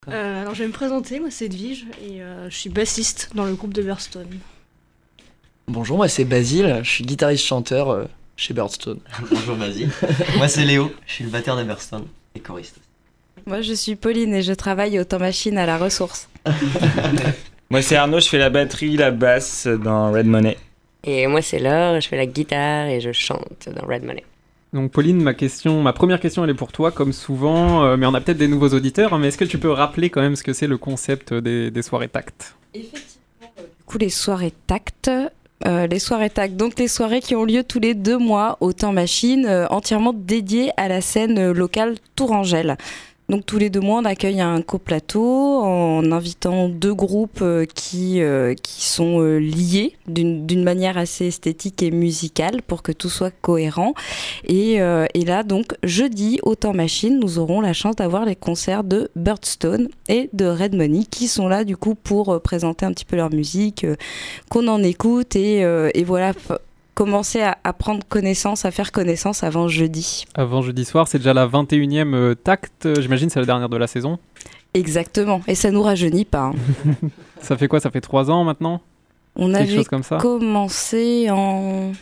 Alors je vais me présenter, moi c'est Edwige et je suis bassiste dans le groupe de Birdstone. Bonjour, moi c'est Basile, je suis guitariste-chanteur chez Birdstone. Bonjour Basile. Moi c'est Léo, je suis le batteur de Birdstone et choriste aussi. Moi je suis Pauline et je travaille au temps machine à la ressource. Moi c'est Arnaud, je fais la batterie, la basse dans Red Money. Et moi c'est Laure, je fais la guitare et je chante dans Red Money. Donc Pauline, ma première question elle est pour toi comme souvent, mais on a peut-être des nouveaux auditeurs, mais est-ce que tu peux rappeler quand même ce que c'est le concept des soirées tact ? Effectivement, du coup les soirées tact, donc les soirées qui ont lieu tous les 2 mois au temps machine, entièrement dédiées à la scène locale Tourangelle. Donc tous les 2 mois, on accueille un coplateau en invitant 2 groupes qui sont liés d'une manière assez esthétique et musicale pour que tout soit cohérent. Et là, donc, jeudi, au temps machine, nous aurons la chance d'avoir les concerts de Birdstone et de Red Money qui sont là du coup pour présenter un petit peu leur musique, qu'on en écoute et voilà... commencer à prendre connaissance, à faire connaissance avant jeudi. Avant jeudi soir, c'est déjà la 21e tact, j'imagine c'est la dernière de la saison. Exactement, et ça nous rajeunit pas. Hein. Ça fait quoi ? Ça fait 3 ans maintenant ? On Quelque avait chose comme ça commencé en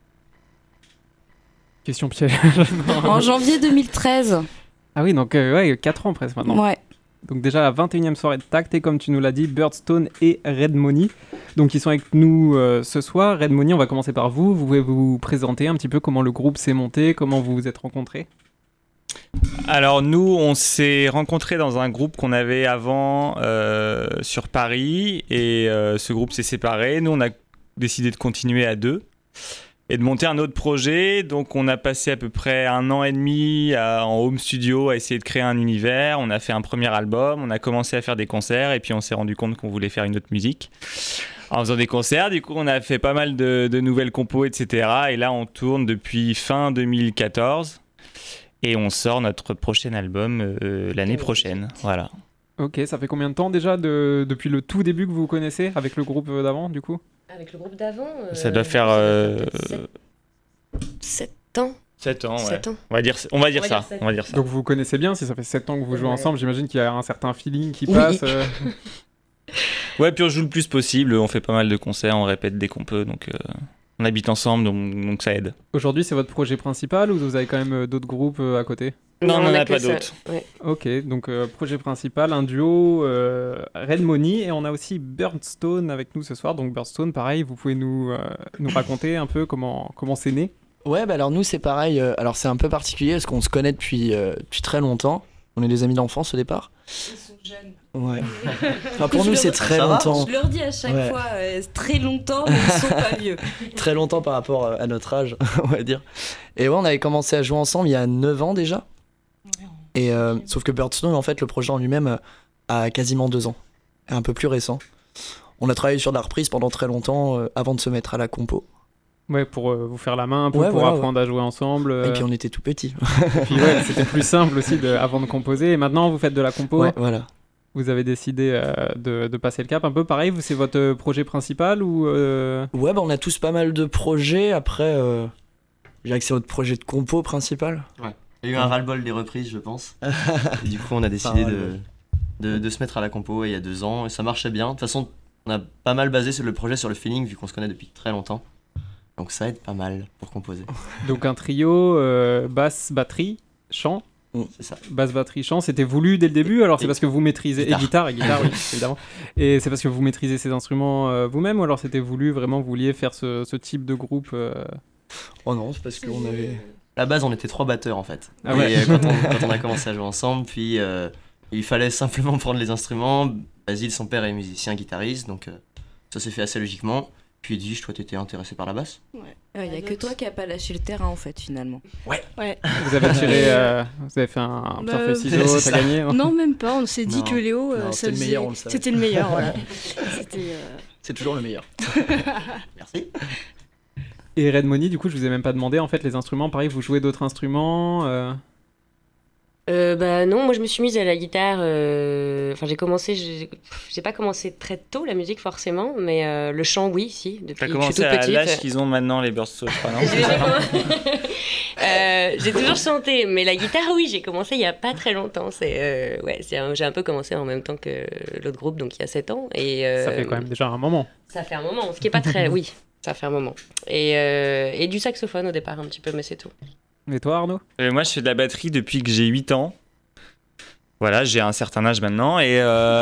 Question piège. en janvier 2013. Ah oui, donc 4 ans presque maintenant. Ouais. Donc déjà la 21e soirée de tact et comme tu nous l'as dit, Birdstone et Red Money. Donc ils sont avec nous ce soir. Red Money, on va commencer par vous. Vous pouvez vous présenter un petit peu comment le groupe s'est monté, comment vous vous êtes rencontrés ? Alors nous, on s'est rencontrés dans un groupe qu'on avait avant sur Paris et ce groupe s'est séparé. Nous, on a décidé de continuer à 2 et de monter un autre projet. Donc on a passé à peu près 1 an et demi en home studio à essayer de créer un univers. On a fait un premier album, on a commencé à faire des concerts et puis on s'est rendu compte qu'on voulait faire une autre musique. En faisant des concerts, du coup on a fait pas mal de nouvelles compos, etc. Et là on tourne depuis fin 2014 et on sort notre prochain album l'année prochaine. Voilà. Ok, ça fait combien de temps déjà depuis le tout début que vous vous connaissez avec le groupe d'avant du coup ? Avec le groupe d'avant, ça doit faire 7 ans. 7 ans, ouais. 7 ans. On va dire ça. Donc vous vous connaissez bien, si ça fait 7 ans que vous jouez Ouais. ensemble, j'imagine qu'il y a un certain feeling qui Oui. passe. Ouais, puis on joue le plus possible, on fait pas mal de concerts, on répète dès qu'on peut, donc on habite ensemble, donc ça aide. Aujourd'hui c'est votre projet principal ou vous avez quand même d'autres groupes à côté ? Non, on en a que pas ça. d'autres. Ouais. Ok, donc projet principal, un duo Red Money et on a aussi Birdstone avec nous ce soir. Donc Birdstone, pareil, vous pouvez nous raconter un peu comment c'est né ? Ouais, bah alors nous c'est pareil, alors c'est un peu particulier parce qu'on se connaît depuis très longtemps. On est des amis d'enfance au départ. Ils sont jeunes. Ouais. Enfin, pour nous c'est très Ça va longtemps. Je leur dis à chaque Ouais. fois, très longtemps, mais ils sont pas vieux. Très longtemps par rapport à notre âge, on va dire. Et ouais, on avait commencé à jouer ensemble il y a 9 ans déjà. Et sauf que Birdstone, en fait, le projet en lui-même a quasiment 2 ans. Et un peu plus récent. On a travaillé sur de la reprise pendant très longtemps avant de se mettre à la compo. Ouais, pour vous faire la main un peu, Ouais, pour voilà, apprendre à jouer ensemble. Et puis on était tout petits. Et puis ouais, c'était plus simple aussi avant de composer. Et maintenant, vous faites de la compo. Ouais, voilà. Vous avez décidé de passer le cap un peu. Pareil, c'est votre projet principal ou Ouais, bah on a tous pas mal de projets. Après, je dirais que c'est notre projet de compo principal. Il y a eu un ras-le-bol des reprises, je pense. Et du coup, on a décidé de se mettre à la compo il y a 2 ans et ça marchait bien. De toute façon, on a pas mal basé sur le projet sur le feeling vu qu'on se connaît depuis très longtemps. Donc ça aide pas mal pour composer. donc un trio basse, batterie, chant. C'est ça. Basse, batterie, chant, c'était voulu dès le début. Alors c'est parce que vous maîtrisez Guitare. et guitare, oui, évidemment. Et c'est parce que vous maîtrisez ces instruments vous-même ou alors c'était voulu vraiment vous vouliez faire ce type de groupe Oh non, c'est parce qu'on avait... À la base, on était 3 batteurs en fait. Ah ouais. Et quand on a commencé à jouer ensemble, puis il fallait simplement prendre les instruments. Basile, son père, est musicien guitariste, donc ça s'est fait assez logiquement. Puis Edwige, toi, t'étais intéressé par la basse. Il n'y a que toi qui n'as pas lâché le terrain, en fait, finalement. Ouais. Vous avez tiré, vous avez fait un Bah, pierre feuille ciseaux, c'est t'as ça. gagné. Non, même pas, on s'est dit Non. que Léo, Non, ça c'était le faisait- meilleur, on le savait. C'était le meilleur, voilà. C'était, C'est toujours le meilleur. Merci. Et Red Money, du coup, je vous ai même pas demandé en fait les instruments. Pareil, vous jouez d'autres instruments Bah non, moi je me suis mise à la guitare. j'ai pas commencé très tôt la musique forcément, mais le chant, oui, si. Depuis T'as que commencé je suis toute à petite. l'âge qu'ils ont maintenant, les Burstones, je crois, non? J'ai toujours chanté, mais la guitare, oui, j'ai commencé il y a pas très longtemps. J'ai un peu commencé en même temps que l'autre groupe, donc il y a 7 ans. Et, Ça fait quand même déjà un moment. Ça fait un moment, ce qui est pas très... Oui, ça fait un moment. Et du saxophone au départ un petit peu, mais c'est tout. Et toi, Arnaud? Moi, je fais de la batterie depuis que j'ai 8 ans. Voilà, j'ai un certain âge maintenant et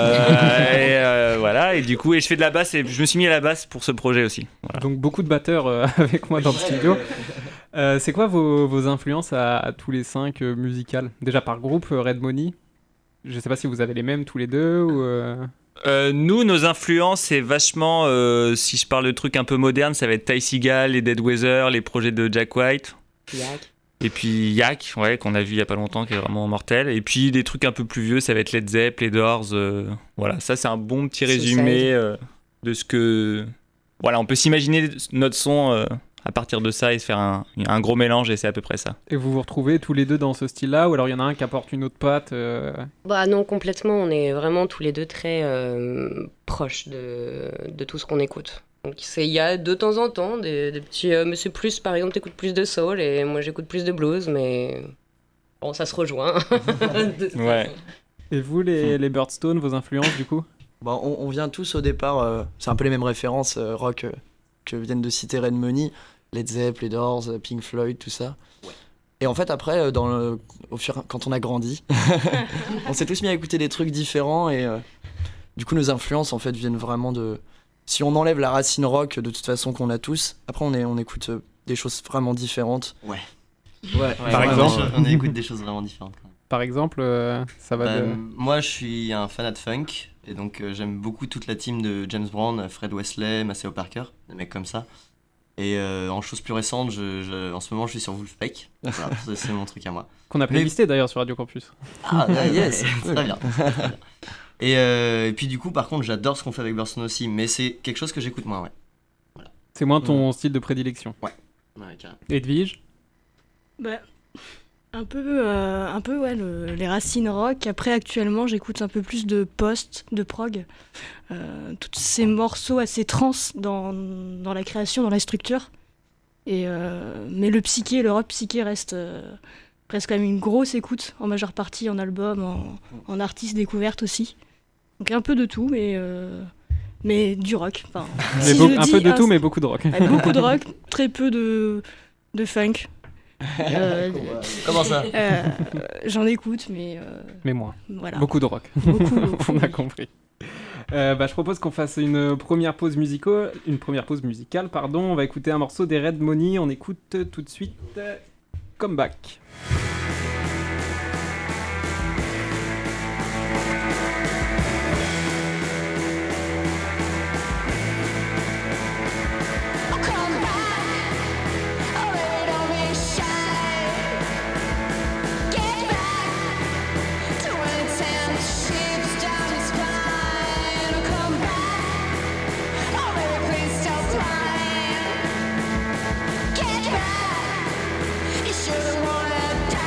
voilà, et du coup, je fais de la basse et je me suis mis à la basse pour ce projet aussi. Voilà. Donc beaucoup de batteurs avec moi dans le studio. C'est quoi vos influences à tous les 5 musicales? Déjà par groupe, Red Money. Je sais pas si vous avez les mêmes tous les deux ou... Nous, nos influences, c'est vachement, si je parle de trucs un peu modernes, ça va être Ty Segall, les Dead Weather, les projets de Jack White. Yak. Et puis Yak, ouais, qu'on a vu il y a pas longtemps, qui est vraiment mortel. Et puis des trucs un peu plus vieux, ça va être Led Zepp, les Doors. Voilà, ça c'est un bon petit résumé de ce que... Voilà, on peut s'imaginer notre son à partir de ça et se faire un gros mélange et c'est à peu près ça. Et vous vous retrouvez tous les deux dans ce style-là ou alors il y en a un qui apporte une autre patte Bah non, complètement. On est vraiment tous les deux très proches de tout ce qu'on écoute. Donc il y a de temps en temps des petits... mais c'est plus, par exemple, t'écoutes plus de soul et moi j'écoute plus de blues, mais bon, ça se rejoint. Ouais. Et vous, les Birdstone, vos influences du coup? Bon, on vient tous au départ, c'est un peu les mêmes références rock que viennent de citer Red Money, Led Zepp, les Doors, Pink Floyd, tout ça. Ouais. Et en fait après, quand on a grandi, on s'est tous mis à écouter des trucs différents et du coup nos influences en fait viennent vraiment de... Si on enlève la racine rock de toute façon qu'on a tous, après on écoute des choses vraiment différentes. Ouais. Par exemple, on écoute des choses vraiment différentes. Quand même. Par exemple, ça va de... Moi, je suis un fanat de funk, et donc j'aime beaucoup toute la team de James Brown, Fred Wesley, Maceo Parker, des mecs comme ça. Et en chose plus récente, en ce moment, je suis sur Wolfpack. Voilà, c'est mon truc à moi. Qu'on a playlisté d'ailleurs sur Radio Campus. Ah, yes, très bien. Et puis du coup, par contre, j'adore ce qu'on fait avec Birdstone aussi, mais c'est quelque chose que j'écoute moins, ouais. Voilà. C'est moins ton style de prédilection. Ouais, carrément. Edwige? Bah, un peu ouais, les racines rock. Après, actuellement, j'écoute un peu plus de post, de prog. Tous ces morceaux assez trans dans la création, dans la structure. Mais le rock psyché reste quand même une grosse écoute, en majeure partie en album, en artiste découverte aussi. Donc un peu de tout, mais du rock. Enfin, Un peu de tout, mais beaucoup de rock. Beaucoup de rock, très peu de funk. Comment ça? J'en écoute, mais moins. Voilà. Beaucoup de rock. Beaucoup. On a compris. Je propose qu'on fasse une première pause musicale. On va écouter un morceau des Red Money. On écoute tout de suite Come Back. Get back, you should've wanted.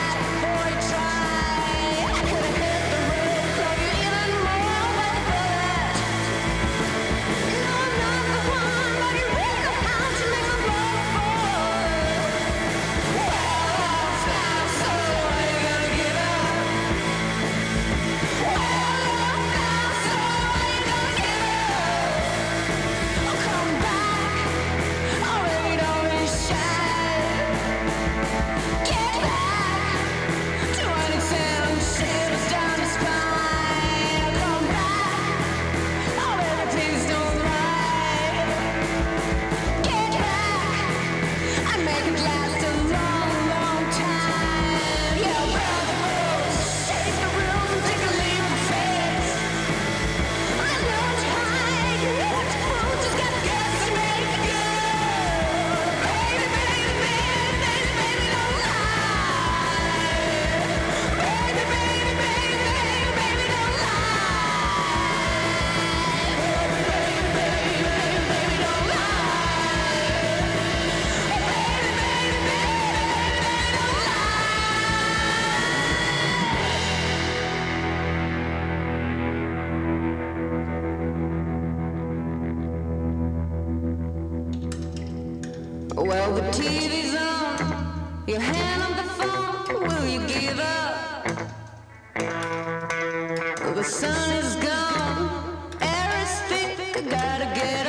Well, the TV's on, your hand on the phone, will you give up? The sun is gone, air is thick, I gotta get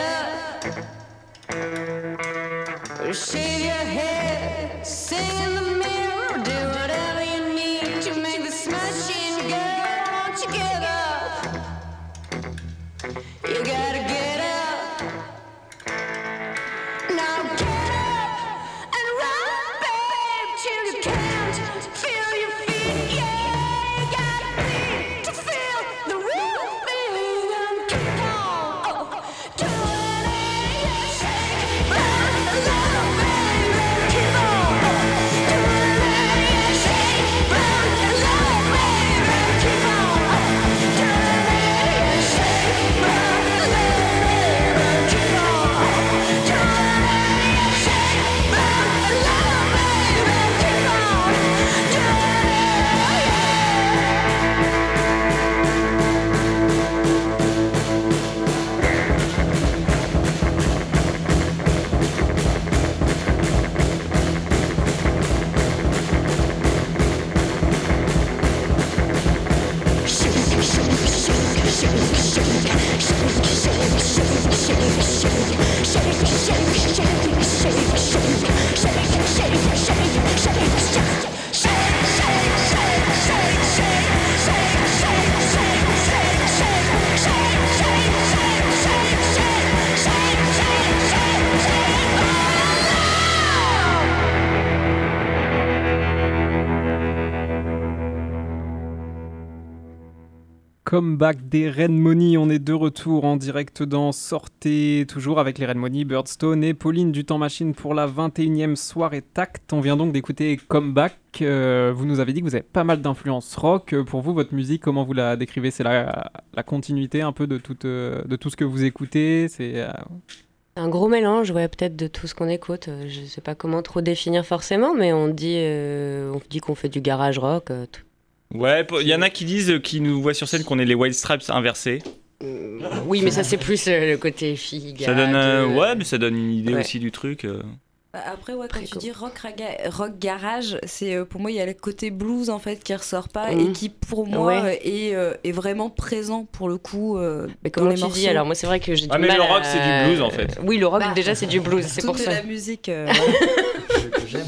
up. Shave your head, sing in the mirror, do whatever you need to make this machine go. Won't you get up? You gotta get up. Now get up and run, babe, till you can't feel your feet. Yeah, you gotta beat to feel the real thing and keep on doing it. Yeah, shake, run, love, baby, keep on doing it. Yeah, shake, run, love, baby, keep on doing it. Yeah, shake, run, love, baby, keep on doing it. Comeback des Red Money, on est de retour en direct dans Sortez, toujours avec les Red Money, Birdstone et Pauline du Temps Machine pour la 21e soirée Tact. On vient donc d'écouter Comeback. Vous nous avez dit que vous avez pas mal d'influence rock. Pour vous, votre musique, comment vous la décrivez ? C'est la continuité un peu de tout ce que vous écoutez ? C'est un gros mélange, ouais, peut-être de tout ce qu'on écoute. Je sais pas comment trop définir forcément, mais on dit qu'on fait du garage rock. Ouais, il y en a qui disent, qui nous voient sur scène, qu'on est les White Stripes inversés. Oui, mais ça c'est plus le côté fille. Ça donne, ouais, mais ça donne une idée aussi du truc. Après, ouais, quand tu dis rock garage, c'est pour moi il y a le côté blues en fait qui ressort pas et qui pour moi est vraiment présent pour le coup. Mais comment tu dis ? Alors moi c'est vrai que j'ai du mal. Mais le rock c'est du blues en fait. Oui, le rock déjà c'est du blues, c'est pour ça. Toute la musique. Que j'aime.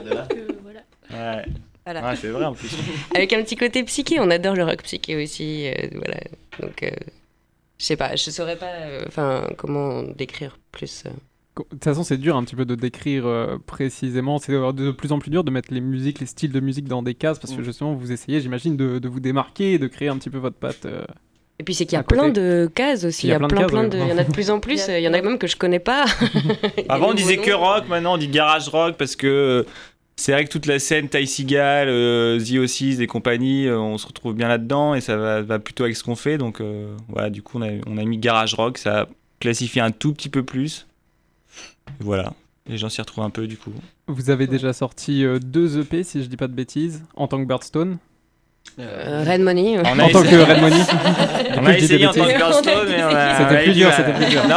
Ouais. Voilà. Ouais, c'est vrai en plus. Avec un petit côté psyché, on adore le rock psyché aussi, voilà. Donc je sais pas, je saurais pas, comment décrire plus. De toute façon, c'est dur un petit peu de décrire précisément. C'est de plus en plus dur de mettre les musiques, les styles de musique dans des cases parce que justement, vous essayez, j'imagine, de vous démarquer et de créer un petit peu votre patte. Et puis c'est qu'il y a plein de cases aussi. Il y a plein de. Il y en a de plus en plus. Il y en a même que je connais pas. Avant, on disait que rock. Maintenant, on dit garage rock parce que c'est vrai que toute la scène Ty Segall, The Oasis et compagnie, on se retrouve bien là-dedans et ça va plutôt avec ce qu'on fait. Donc voilà, du coup, on a mis garage rock. Ça a classifié un tout petit peu plus. Et voilà, les gens s'y retrouvent un peu du coup. Vous avez déjà sorti 2 EP, si je dis pas de bêtises, en tant que Birdstone. Red Money. En tant que Red Money. On a essayé en tant que Birdstone, mais c'était plus dur. Non,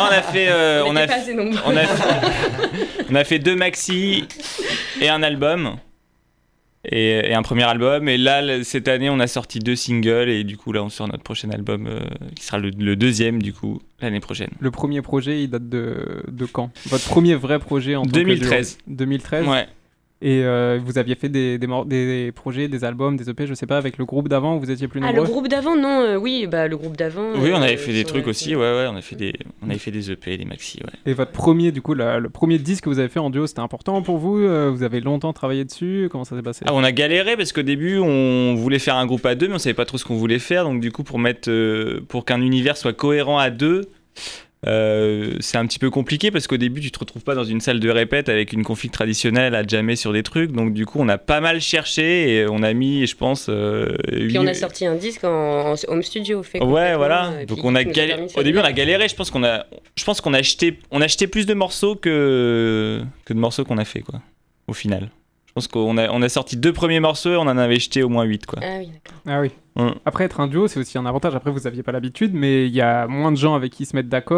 on a fait 2 maxi et un album. Et un premier album. Et là, cette année, on a sorti 2 singles. Et du coup, là, on sort notre prochain album qui sera le deuxième, du coup, l'année prochaine. Le premier projet, il date de quand ? Votre premier vrai projet en tant que 2013. 2013 ? Ouais. Et vous aviez fait des projets, des albums, des EP, je sais pas, avec le groupe d'avant, vous étiez plus nombreux ? Le groupe d'avant, non, oui, le groupe d'avant. Oui, on avait fait des trucs aussi, ouais, on avait fait des EP, des maxi, ouais. Et votre premier, du coup, le premier disque que vous avez fait en duo, c'était important pour vous ? Vous avez longtemps travaillé dessus ? Comment ça s'est passé ? On a galéré parce qu'au début, on voulait faire un groupe à 2, mais on savait pas trop ce qu'on voulait faire, donc du coup, pour qu'un univers soit cohérent à 2, c'est un petit peu compliqué parce qu'au début tu te retrouves pas dans une salle de répète avec une config traditionnelle à jammer sur des trucs, donc du coup on a pas mal cherché et on a mis, je pense, puis on a sorti un disque en home studio fait. Ouais, voilà, donc on a au début on a galéré, je pense qu'on a acheté plus de morceaux que de morceaux qu'on a fait, quoi, au final. Je pense qu'on a sorti 2 premiers morceaux et on en avait jeté au moins 8, quoi. Ah oui, d'accord. Ah oui. Après, être un duo, c'est aussi un avantage. Après, vous n'aviez pas l'habitude, mais il y a moins de gens avec qui se mettre d'accord.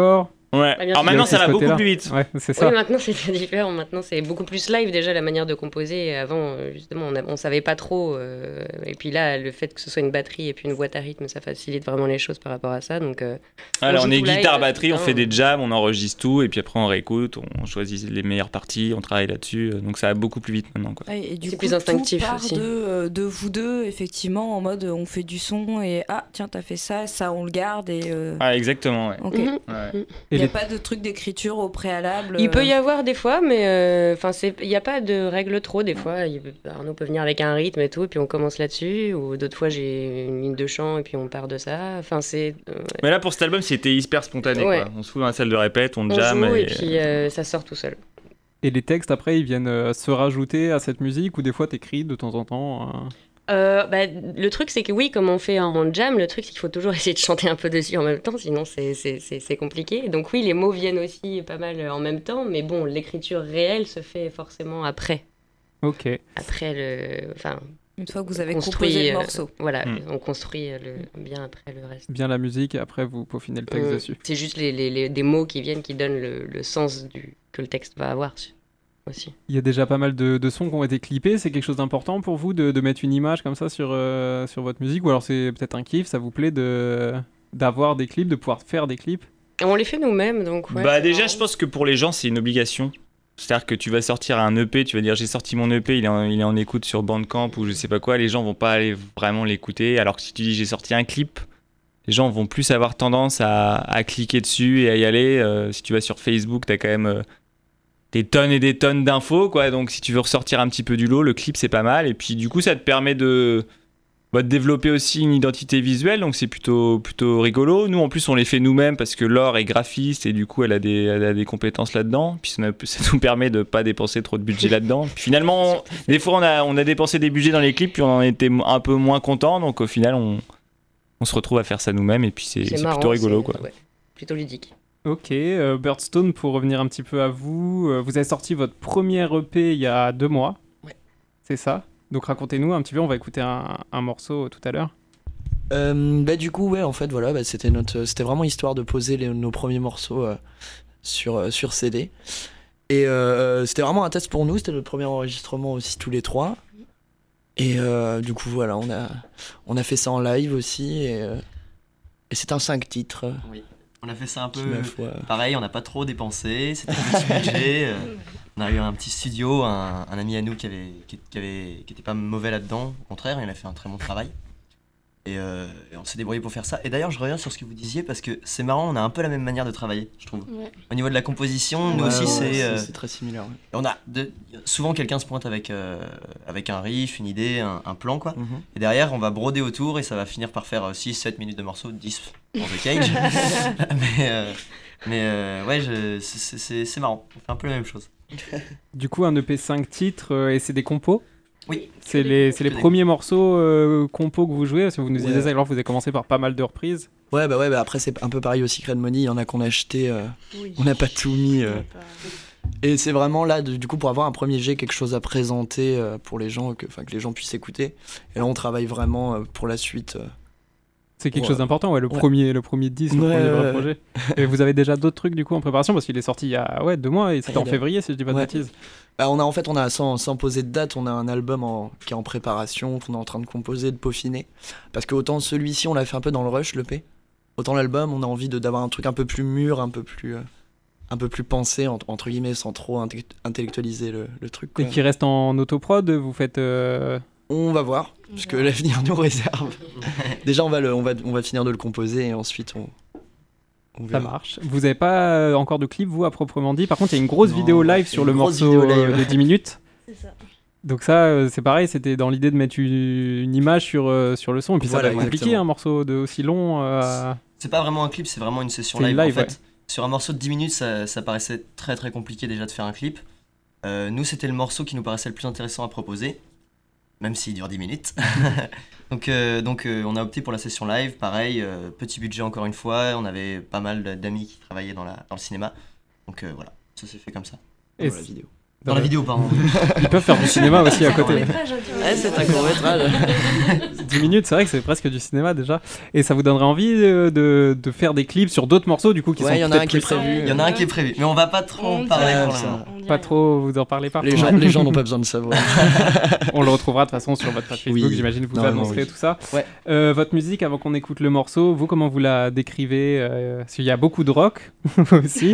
Ouais. Ah, bien Alors sûr. maintenant, Il y a ça aussi va ce beaucoup côté-là. plus vite. Ouais, c'est ça. Oui, maintenant c'est très différent. Maintenant c'est beaucoup plus live déjà la manière de composer. Et avant, justement, on savait pas trop. Et puis là, le fait que ce soit une batterie et puis une boîte à rythme, ça facilite vraiment les choses par rapport à ça. Donc, Alors, joue on est tout live, guitare, tout batterie, le on temps. fait des jams, on enregistre tout, et puis après on réécoute, on choisit les meilleures parties, on travaille là-dessus. Donc ça va beaucoup plus vite maintenant, quoi. Ouais, et du C'est coup, plus instinctif tout part aussi. de vous deux, effectivement, en mode on fait du son et tiens, t'as fait ça, ça on le garde et. Ah, exactement, ouais. Ok. Mhm. Ouais. Et Il n'y a les- pas de truc d'écriture au préalable. Il peut y avoir des fois, mais il n'y a pas de règle trop. Des fois, Arnaud peut venir avec un rythme et tout, et puis on commence là-dessus. Ou d'autres fois, j'ai une ligne de chant et puis on part de ça. Enfin, c'est. Mais là, pour cet album, c'était hyper spontané, Ouais. quoi. On se fout dans la salle de répète, on On jam. joue et puis ça sort tout seul. Et les textes, après, ils viennent se rajouter à cette musique ou des fois t'écris de temps en temps Le truc, c'est que oui, comme on fait en jam, le truc, c'est qu'il faut toujours essayer de chanter un peu dessus en même temps, sinon c'est compliqué. Donc oui, les mots viennent aussi pas mal en même temps, mais bon, l'écriture réelle se fait forcément après. Ok. Après Enfin, Une fois que vous avez construit composé le morceau. Voilà, Hmm. on construit bien après le reste. Bien la musique et après vous peaufinez le texte dessus. C'est juste des mots qui viennent qui donnent le sens que le texte va avoir aussi. Il y a déjà pas mal de sons qui ont été clippés. C'est quelque chose d'important pour vous de mettre une image comme ça sur votre musique ou alors c'est peut-être un kiff, ça vous plaît d'avoir des clips, de pouvoir faire des clips? On les fait nous-mêmes, donc ouais. Bah déjà, je pense que pour les gens, c'est une obligation. C'est-à-dire que tu vas sortir un EP, tu vas dire j'ai sorti mon EP, il est en écoute sur Bandcamp ou je sais pas quoi, les gens vont pas aller vraiment l'écouter. Alors que si tu dis j'ai sorti un clip, les gens vont plus avoir tendance à cliquer dessus et à y aller. Si tu vas sur Facebook, t'as quand même des tonnes et des tonnes d'infos, quoi. Donc si tu veux ressortir un petit peu du lot, le clip c'est pas mal. Et puis du coup, ça te permet de développer aussi une identité visuelle, donc c'est plutôt rigolo. Nous, en plus, on les fait nous-mêmes parce que Laure est graphiste et du coup, elle a des compétences là-dedans. Puis ça nous permet de pas dépenser trop de budget là-dedans. Puis finalement, des fois, on a dépensé des budgets dans les clips, puis on en était un peu moins content. Donc au final, on se retrouve à faire ça nous-mêmes et puis c'est marrant, plutôt rigolo, quoi. ouais, plutôt ludique. Ok, Birdstone, pour revenir un petit peu à vous, vous avez sorti votre premier EP il y a 2 mois. Ouais. C'est ça? Donc racontez-nous un petit peu, on va écouter un morceau tout à l'heure. Du coup, ouais, en fait, voilà, c'était vraiment histoire de poser nos premiers morceaux sur CD. Et c'était vraiment un test pour nous, c'était notre premier enregistrement aussi tous les trois. Et du coup, voilà, on a fait ça en live aussi. Et c'est un 5 titres. Oui. On a fait ça un peu qui, ma foi, pareil, on n'a pas trop dépensé, c'était petit budget. On a eu un petit studio, un ami à nous qui était pas mauvais là-dedans, au contraire, il a fait un très bon travail. Et on s'est débrouillé pour faire ça. Et d'ailleurs, je reviens sur ce que vous disiez parce que c'est marrant, on a un peu la même manière de travailler, je trouve. Ouais. Au niveau de la composition, nous ouais, aussi, ouais, c'est c'est très similaire. Ouais. on a souvent quelqu'un se pointe avec un riff, une idée, un plan, quoi. Mhm. Et derrière, on va broder autour et ça va finir par faire 6-7 minutes de morceau, 10 dans The Cage. mais ouais, c'est marrant, on fait un peu la même chose. Du coup, un EP 5 titres et c'est des compos? Oui. C'est les des premiers morceaux compos que vous jouez? Parce que vous nous Ouais. disiez ça, alors vous avez commencé par pas mal de reprises. Ouais, après, c'est un peu pareil aussi que Red Money, il y en a qu'on a acheté, Oui. on n'a pas tout mis. On a pas- Et c'est vraiment là, du coup, pour avoir un premier jet, quelque chose à présenter pour les gens, que les gens puissent écouter. Et là, on travaille vraiment pour la suite. C'est quelque Ouais. chose d'important, ouais, le Ouais. premier disque, le Ouais, premier vrai ouais. projet. Et vous avez déjà d'autres trucs du coup en préparation? Parce qu'il est sorti il y a 2 mois et c'était en il a- février si je dis pas de Ouais. bêtises. On a sans poser de date, on a un album qui est en préparation, qu'on est en train de composer, de peaufiner. Parce que autant celui-ci, on l'a fait un peu dans le rush, l'EP. Autant l'album, on a envie d'avoir un truc un peu plus mûr, un peu plus pensé, entre guillemets, sans trop intellectualiser le truc, quoi. Et qui reste en autoprod, vous faites... On va voir, parce que l'avenir nous réserve. Déjà, on va finir de le composer et ensuite on Ça verra. marche. Vous avez pas encore de clip, vous, à proprement dit? Par contre, il y a une grosse Non, vidéo live c'est sur une le grosse morceau vidéo live. de 10 minutes. C'est ça. Donc ça, c'est pareil, c'était dans l'idée de mettre une image sur le son. Et puis ça Voilà, va être compliqué, exactement. un morceau aussi long. C'est pas vraiment un clip, c'est vraiment une session C'est une live. live, En fait, sur un morceau de 10 minutes, ça paraissait très très compliqué déjà de faire un clip. Nous, c'était le morceau qui nous paraissait le plus intéressant à proposer, même s'il dure 10 minutes. donc, on a opté pour la session live, pareil, petit budget encore une fois. On avait pas mal d'amis qui travaillaient dans le cinéma. Donc voilà, ça s'est fait comme ça. Et Voilà, la vidéo. Dans la vidéo, pardon. Ils peuvent faire du cinéma aussi à côté. Ouais, c'est un court-métrage. 10 minutes, c'est vrai que c'est presque du cinéma déjà. Et ça vous donnerait envie de faire des clips sur d'autres morceaux du coup qui sont Ouais, il y en a peut-être un qui est plus simples. prévu. Il y en a un qui est prévu, mais on va pas trop en parler pour le moment. Pas trop, vous en parlez pas. Les gens n'ont pas besoin de savoir. On le retrouvera de toute façon sur votre page Facebook, Oui. j'imagine que vous Normalement, annoncerez oui. tout ça. Ouais. Votre musique, avant qu'on écoute le morceau, vous comment vous la décrivez Parce qu'il y a beaucoup de rock aussi.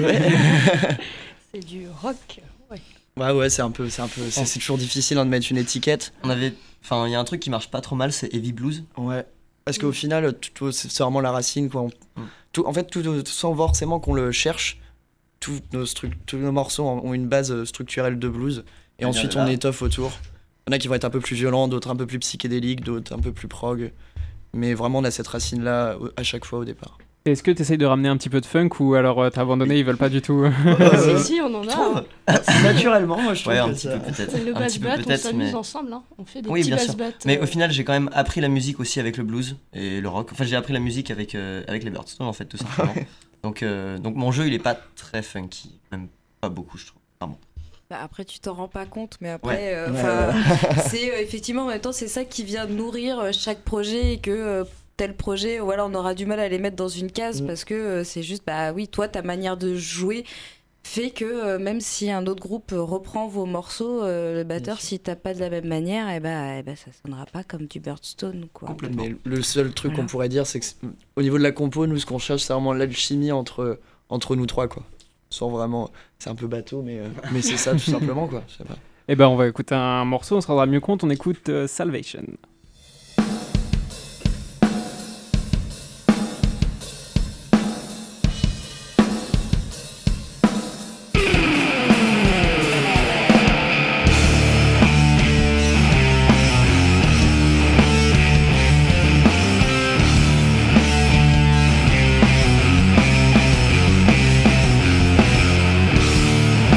C'est du rock. Ouais, c'est toujours difficile de mettre une étiquette. Il y a un truc qui marche pas trop mal, c'est Heavy Blues. Ouais. Parce qu'au final, c'est vraiment la racine, quoi. En fait, sans forcément qu'on le cherche, tous nos morceaux ont une base structurelle de blues. Et ensuite, on étoffe autour. Il y en a qui vont être un peu plus violents, d'autres un peu plus psychédéliques, d'autres un peu plus prog. Mais vraiment, on a cette racine-là à chaque fois au départ. Est-ce que tu essayes de ramener un petit peu de funk ou alors t'as abandonné, ils veulent pas du tout Si, on en a. Naturellement, moi, je trouve Ouais, un que petit ça... peu peut-être. Le Un petit peu bass-bat, on peut-être, s'amuse mais... ensemble. Hein. On fait des Oui, petits bien sûr. bass-bat. Mais au final, j'ai quand même appris la musique aussi avec le blues et le rock. Enfin, j'ai appris la musique avec les Birdstone, en fait, tout simplement. Donc mon jeu, il est pas très funky. Même pas beaucoup, je trouve. Vraiment. Bah, après, tu t'en rends pas compte, mais après, c'est effectivement en même temps, c'est ça qui vient nourrir chaque projet et que tel projet, voilà, on aura du mal à les mettre dans une case parce que c'est juste, bah oui, toi, ta manière de jouer fait que même si un autre groupe reprend vos morceaux, le batteur, si t'as pas de la même manière, et bah, ça sonnera pas comme du Birdstone, quoi. Complètement. Mais le seul truc qu'on pourrait dire, c'est que au niveau de la compo, nous, ce qu'on cherche, c'est vraiment l'alchimie entre nous trois, quoi. Sans vraiment... C'est un peu bateau, mais c'est ça, tout simplement, quoi. Je sais pas. Eh ben, on va écouter un morceau, on se rendra mieux compte. On écoute Salvation.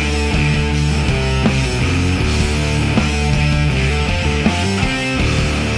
Salvation.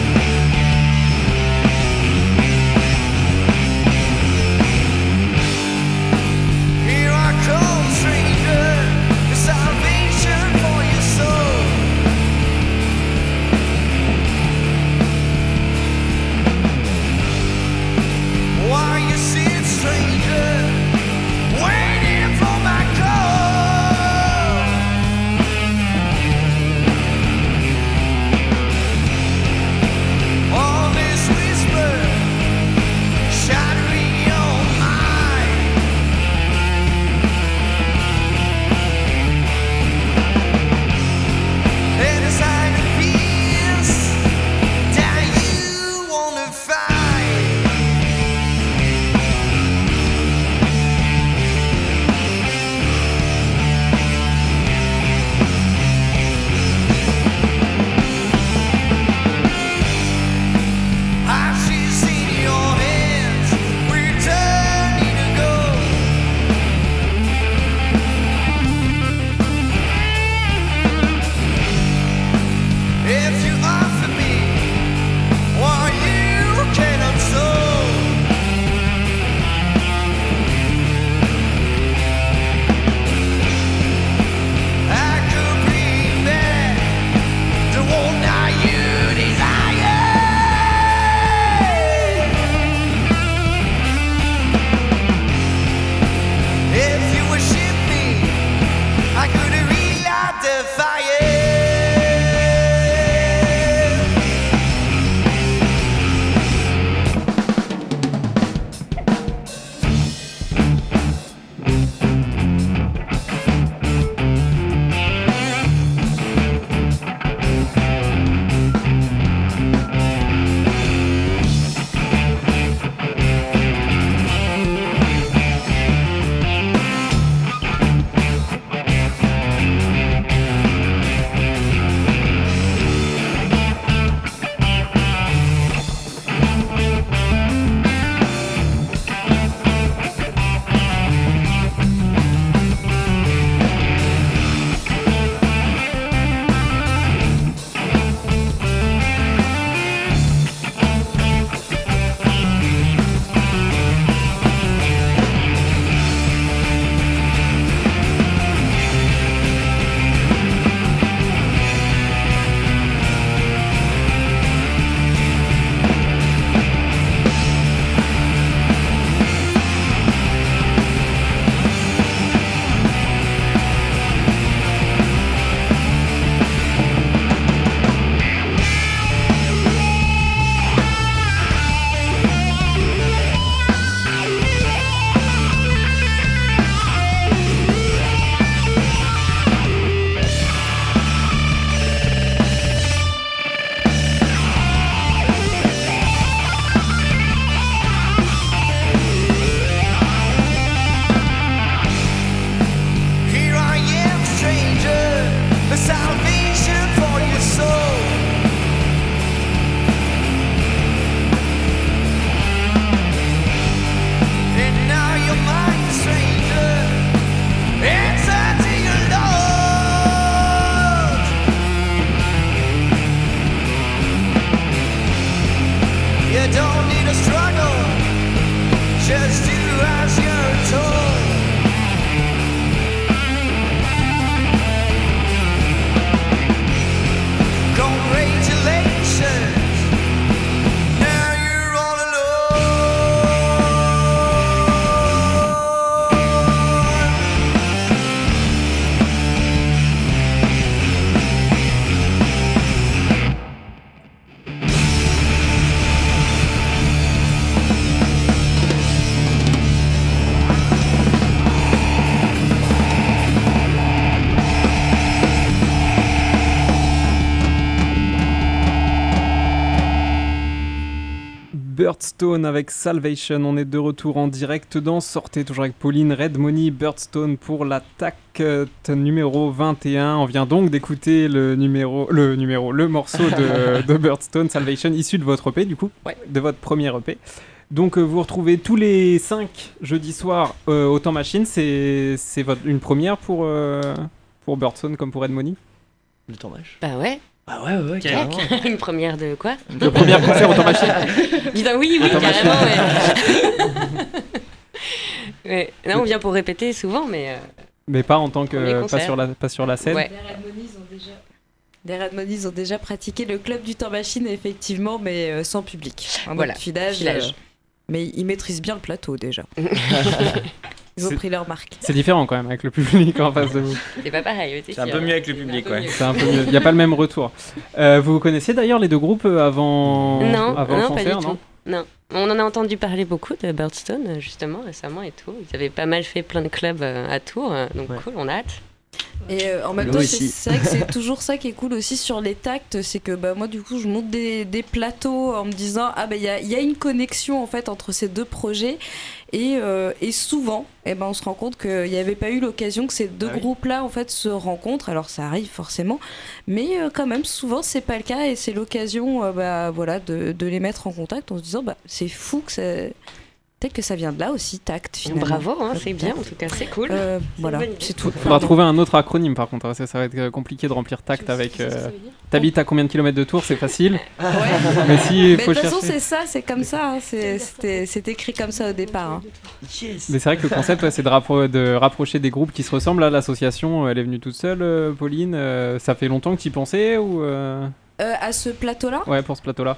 Birdstone avec Salvation. On est de retour en direct dans Sortez, toujours avec Pauline, Red Money, Birdstone pour l'attaque numéro 21. On vient donc d'écouter le morceau de Birdstone, Salvation, issu de votre EP, du coup, de votre premier EP. Donc vous retrouvez tous les 5 jeudis soirs au Temps Machine. C'est une première pour Birdstone comme pour Red Money. Le temps mâche. Bah ouais. Ah ouais, carrément. Une première de quoi? Le premier concert au Temps Machine. Dis donc oui, carrément, ouais. Ouais. Là, on vient pour répéter souvent, Mais pas en tant Premier que concert. pas sur la scène. Ouais. Les Red Monies ont déjà pratiqué le club du Temps Machine, effectivement, mais sans public. En Voilà, mode filage. Mais ils maîtrisent bien le plateau déjà. Ils ont pris leur marque. C'est différent quand même avec le public en face de vous. C'est pas pareil. C'est un peu mieux avec le public, ouais. C'est un peu mieux. Il n'y a pas le même retour. Vous connaissiez d'ailleurs les deux groupes avant le Non, pas concert, du tout. Non. On en a entendu parler beaucoup de Birdstone, justement, récemment et tout. Ils avaient pas mal fait plein de clubs à Tours, donc cool, on a hâte. Et en même temps, c'est vrai que c'est toujours ça qui est cool aussi sur les tacts, c'est que moi du coup je monte des plateaux en me disant il y a une connexion en fait entre ces deux projets et souvent on se rend compte qu'il n'y avait pas eu l'occasion que ces deux groupes-là en fait se rencontrent. Alors ça arrive forcément, mais quand même souvent c'est pas le cas et c'est l'occasion de les mettre en contact en se disant c'est fou que ça... Peut-être que ça vient de là aussi, tact finalement. Bravo, c'est bien en tout cas, c'est cool. Voilà, c'est tout. Il faudra trouver un autre acronyme par contre, ça va être compliqué de remplir tact avec... T'habites à combien de kilomètres de Tours, c'est facile. Mais si il faut de toute façon chercher... c'est comme ça, c'est écrit comme ça au départ. Hein. Yes. Mais c'est vrai que le concept c'est de rapprocher des groupes qui se ressemblent. Là, l'association, elle est venue toute seule, Pauline. Ça fait longtemps que tu y pensais ou à ce plateau-là ? Ouais, pour ce plateau-là.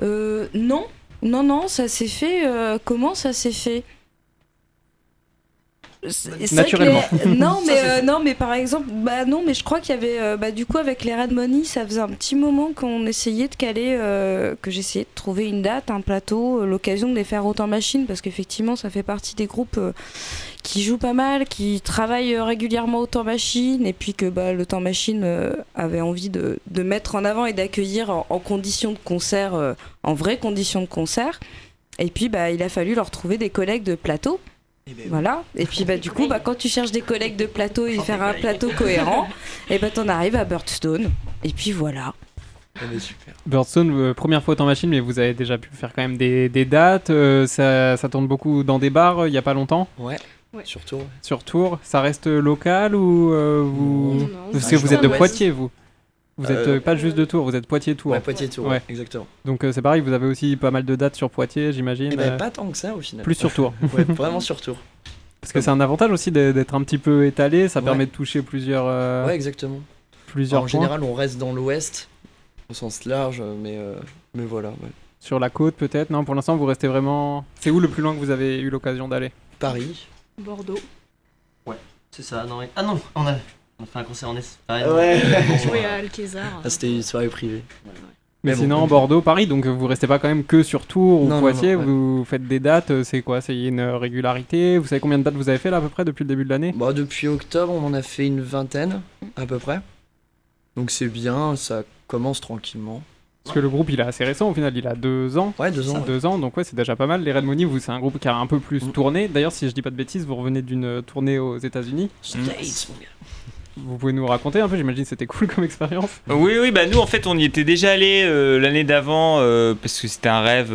Non, ça s'est fait... comment ça s'est fait ? Naturellement. Non, mais par exemple, non, mais je crois qu'il y avait, du coup, avec les Red Money, ça faisait un petit moment qu'on essayait de caler, que j'essayais de trouver une date, un plateau, l'occasion de les faire au Temps Machine, parce qu'effectivement, ça fait partie des groupes qui jouent pas mal, qui travaillent régulièrement au Temps Machine, et puis que le Temps Machine avait envie de mettre en avant et d'accueillir en conditions de concert, en vraies conditions de concert. Et puis, il a fallu leur trouver des collègues de plateau. Voilà, et puis du coup quand tu cherches des collègues de plateau et faire un plateau cohérent, et t'en arrives à Birdstone, et puis voilà. Super. Birdstone, première fois au Temps Machine, mais vous avez déjà pu faire quand même des dates, ça tourne beaucoup dans des bars il n'y a pas longtemps. Ouais. Sur Tours. Sur Tours, ça reste local ou vous... Non, Parce que vous êtes de Poitiers, vous. Vous êtes pas juste de Tours, vous êtes Poitiers-Tours. Ouais, Poitiers-Tours, ouais, exactement. Donc c'est pareil, vous avez aussi pas mal de dates sur Poitiers, j'imagine. Pas tant que ça au final. Plus sur Tours. Ouais, vraiment sur Tours. Parce que c'est un avantage aussi d'être un petit peu étalé, ça permet de toucher plusieurs. Ouais, exactement. Plusieurs points. En général, on reste dans l'ouest, au sens large, mais voilà. Ouais. Sur la côte peut-être, non, pour l'instant vous restez vraiment. C'est où le plus loin que vous avez eu l'occasion d'aller ? Paris. Bordeaux. Ouais, c'est ça. Non, Ah non, on a fait un concert en Espagne. Ouais. Joué à Alcazar. C'était une soirée privée. Mais sinon, Bordeaux, Paris, donc vous restez pas quand même que sur Tours ou Poitiers, vous faites des dates, c'est quoi ? C'est une régularité ? Vous savez combien de dates vous avez fait là à peu près depuis le début de l'année ? Depuis octobre, on en a fait une vingtaine à peu près. Donc c'est bien, ça commence tranquillement. Parce que le groupe il est assez récent au final, il a 2 ans. Ouais, 2 ans. 2 ans, donc c'est déjà pas mal. Les Red Money, vous, c'est un groupe qui a un peu plus tourné. D'ailleurs, si je dis pas de bêtises, vous revenez d'une tournée aux États-Unis. States, mon gars. Vous pouvez nous raconter un peu, j'imagine que c'était cool comme expérience. Oui, nous en fait on y était déjà allé l'année d'avant parce que c'était un rêve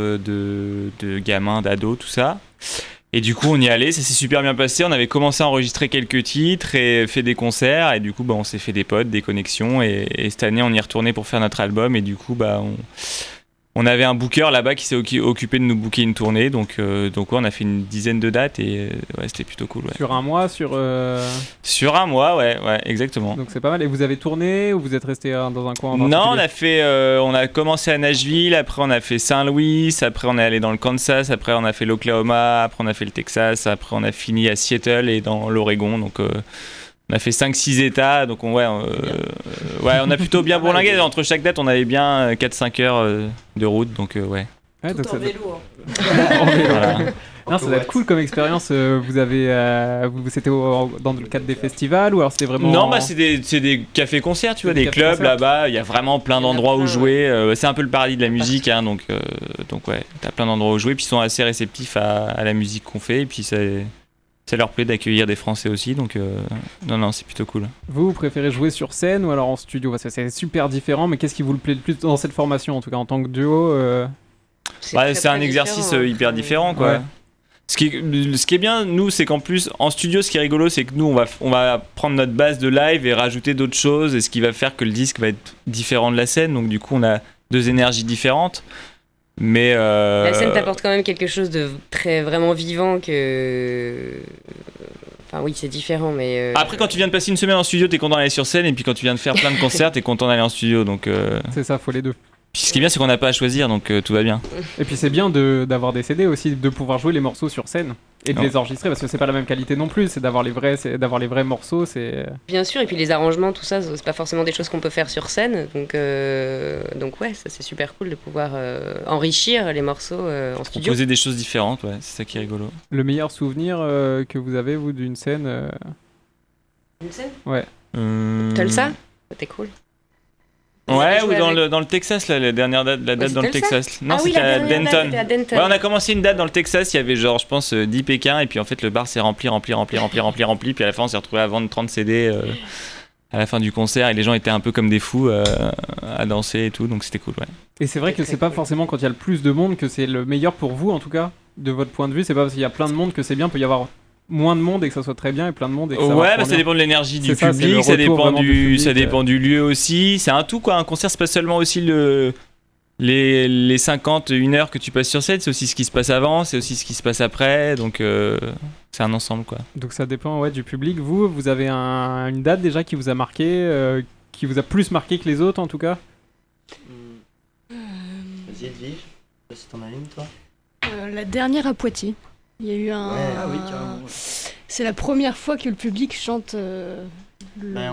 de gamin, d'ado, tout ça. Et du coup on y allait, ça s'est super bien passé, on avait commencé à enregistrer quelques titres et fait des concerts et du coup on s'est fait des potes, des connexions et cette année on y est retourné pour faire notre album et du coup on avait un booker là-bas qui s'est occupé de nous booker une tournée, donc on a fait une dizaine de dates et c'était plutôt cool. Ouais. Sur un mois, Sur un mois, ouais, exactement. Donc c'est pas mal. Et vous avez tourné ou vous êtes resté dans un coin en Non, on a commencé à Nashville, après on a fait Saint-Louis, après on est allé dans le Kansas, après on a fait l'Oklahoma, après on a fait le Texas, après on a fini à Seattle et dans l'Oregon, donc... on a fait 5-6 états, donc on a plutôt bien bourlingué. Entre chaque date, on avait bien 4-5 heures de route, donc ouais. Tout en vélo. Voilà. Non, ça doit être cool comme expérience. Vous avez, c'était dans le cadre des festivals ou alors c'était vraiment. Non, bah c'est des cafés-concerts, tu vois, Des des clubs cafés-concerts. là-bas. Il y a vraiment plein Il y en a d'endroits où plein, jouer. C'est un peu le paradis de la musique, hein, donc ouais, t'as plein d'endroits où jouer. Puis ils sont assez réceptifs à la musique qu'on fait. Et puis ça leur plaît d'accueillir des Français aussi, donc non, c'est plutôt cool. Vous préférez jouer sur scène ou alors en studio? Parce que c'est super différent, mais qu'est-ce qui vous plaît le plus dans cette formation, en tout cas en tant que duo C'est très, un très exercice différent, hein. hyper différent, quoi. Ouais. Ce qui est bien, nous, c'est qu'en plus, en studio, ce qui est rigolo, c'est que nous, on va prendre notre base de live et rajouter d'autres choses, et ce qui va faire que le disque va être différent de la scène, donc du coup, on a deux énergies différentes. Mais La scène t'apporte quand même quelque chose de très vraiment vivant que. Enfin oui, c'est différent, mais. Après, quand tu viens de passer une semaine en studio, t'es content d'aller sur scène, et puis quand tu viens de faire plein de concerts, t'es content d'aller en studio. Donc, C'est ça, faut les deux. puis ce qui est bien, c'est qu'on n'a pas à choisir, donc tout va bien. Et puis c'est bien d'avoir des CD aussi, de pouvoir jouer les morceaux sur scène et de Oh. les enregistrer parce que c'est pas la même qualité non plus. C'est d'avoir les vrais morceaux. C'est Bien sûr, et puis les arrangements, tout ça, c'est pas forcément des choses qu'on peut faire sur scène. Donc ouais, ça c'est super cool de pouvoir enrichir les morceaux en studio. Proposer des choses différentes, ouais, c'est ça qui est rigolo. le meilleur souvenir que vous avez vous d'une scène. Une scène Ouais. Tulsa C'était cool. Ouais, joué ou dans avec- le Texas, là, la dernière date, la date c'est dans le Tulsa Texas. Non, Ah oui, c'était la à dernière date, Denton. c'était à Denton. Ouais, on a commencé une date dans le Texas, il y avait genre, je pense, 10 Pékins, et puis en fait, le bar s'est rempli, puis à la fin, on s'est retrouvé à vendre 30 CD à la fin du concert, et les gens étaient un peu comme des fous à danser et tout, donc c'était cool, ouais. Et c'est vrai que très c'est pas cool. forcément quand il y a le plus de monde que c'est le meilleur pour vous en tout cas, de votre point de vue. C'est pas parce qu'il y a plein de monde que c'est bien. Il peut y avoir moins de monde et que ça soit très bien et plein de monde et que ça Ouais, marche bah, moins ça bien. dépend de l'énergie du C'est ça, c'est le public, ça retour dépend vraiment du public, ça dépend du lieu aussi. C'est un tout, quoi. Un concert, c'est pas seulement aussi les 50, 1 heure que tu passes sur scène, c'est aussi ce qui se passe avant, c'est aussi ce qui se passe après, donc c'est un ensemble, quoi. Donc ça dépend ouais, du public. Vous avez une date déjà qui vous a marqué, qui vous a plus marqué que les autres en tout cas? Vas-y, Edwige, je sais pas si t'en as une, toi. La dernière à Poitiers. Il y a eu un. Ah oui, carrément. C'est la première fois que le public chante. Ouais,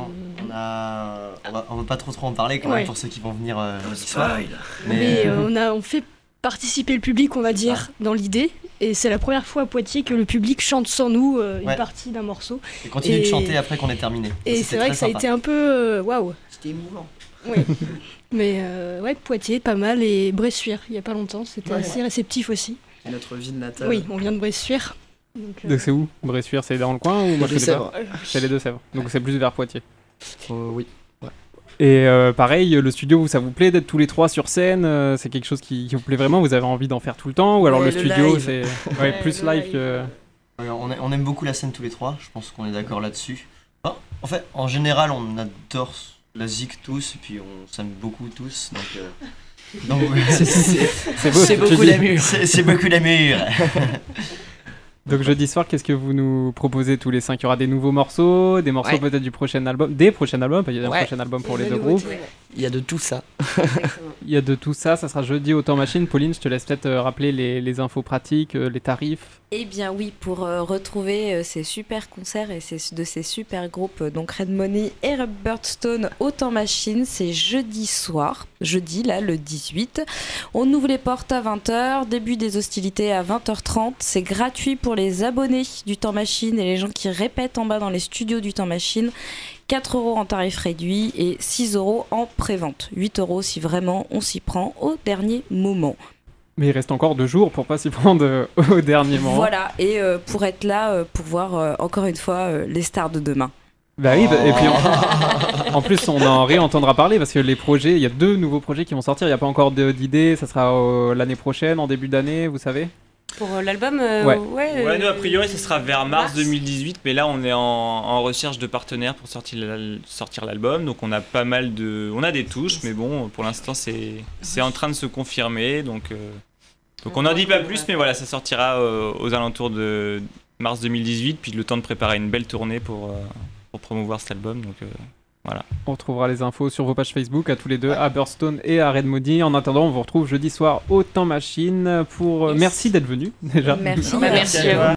on va pas trop en parler quand même Ouais. pour ceux qui vont venir ce soir. Mais on fait participer le public, on va dire, dans l'idée. Et c'est la première fois à Poitiers que le public chante sans nous une Ouais. partie d'un morceau. Et continue de Et- chanter après qu'on ait terminé. Et c'est vrai que ça a été un peu waouh. C'était émouvant. Oui. Mais ouais, Poitiers, pas mal. Et Bressuire, il y a pas longtemps, c'était Ouais. assez réceptif aussi. C'est notre ville natale. Oui, on vient de Bressuire. Donc c'est où? Bressuire, c'est dans le coin ou moi je Les connais pas? Deux-Sèvres. C'est les Deux-Sèvres. Donc c'est plus vers Poitiers. Oui. Et pareil, le studio, ça vous plaît d'être tous les trois sur scène? C'est quelque chose qui vous plaît vraiment? Vous avez envie d'en faire tout le temps? Ou alors Ouais, le le studio, live. c'est Ouais, plus le live live. que... Ouais, on aime beaucoup la scène tous les trois, je pense qu'on est d'accord là-dessus. Enfin, en fait, en général, on adore la zik tous, et puis on s'aime beaucoup tous, donc ouais. C'est beau, C'est tu beaucoup dis. d'amour. C'est beaucoup d'amour. Donc jeudi soir, qu'est-ce que vous nous proposez tous les 5? Il y aura des nouveaux morceaux, des morceaux Ouais. peut-être du prochain album, des prochains albums, parce qu'il y a un Ouais. prochain album pour Et les la deux groupes. nouveauté. Il y a de tout ça. Il y a de tout ça, ça sera jeudi au Temps Machine. Pauline, je te laisse peut-être rappeler les infos pratiques, les tarifs. Eh bien oui, pour retrouver ces super concerts et de ces super groupes, donc Red Money et Birdstone au Temps Machine, c'est jeudi soir, jeudi là le 18. On ouvre les portes à 20h, début des hostilités à 20h30. C'est gratuit pour les abonnés du Temps Machine et les gens qui répètent en bas dans les studios du Temps Machine. 4 € en tarif réduit et 6 € en prévente. 8 € si vraiment on s'y prend au dernier moment. Mais il reste encore 2 jours pour pas s'y prendre au dernier moment. Voilà, et pour être là, pour voir encore une fois les stars de demain. Bah oui, et puis en plus on en réentendra parler parce que les projets, il y a 2 nouveaux projets qui vont sortir, il n'y a pas encore d'idées, ça sera l'année prochaine, en début d'année, vous savez? Pour l'album, Ouais. Ouais, nous, a priori, ce sera vers mars mars. 2018, mais là, on est en recherche de partenaires pour sortir l'album, donc on a pas mal de... On a des touches, mais bon, pour l'instant, c'est en train de se confirmer, donc on n'en dit pas plus, mais voilà, ça sortira aux alentours de mars 2018, puis le temps de préparer une belle tournée pour promouvoir cet album, donc voilà. On retrouvera les infos sur vos pages Facebook à tous les deux, à Birdstone et à Red Moody. En attendant, on vous retrouve jeudi soir au Temps Machine pour... Yes. Merci d'être venu déjà. Merci. Merci à vous.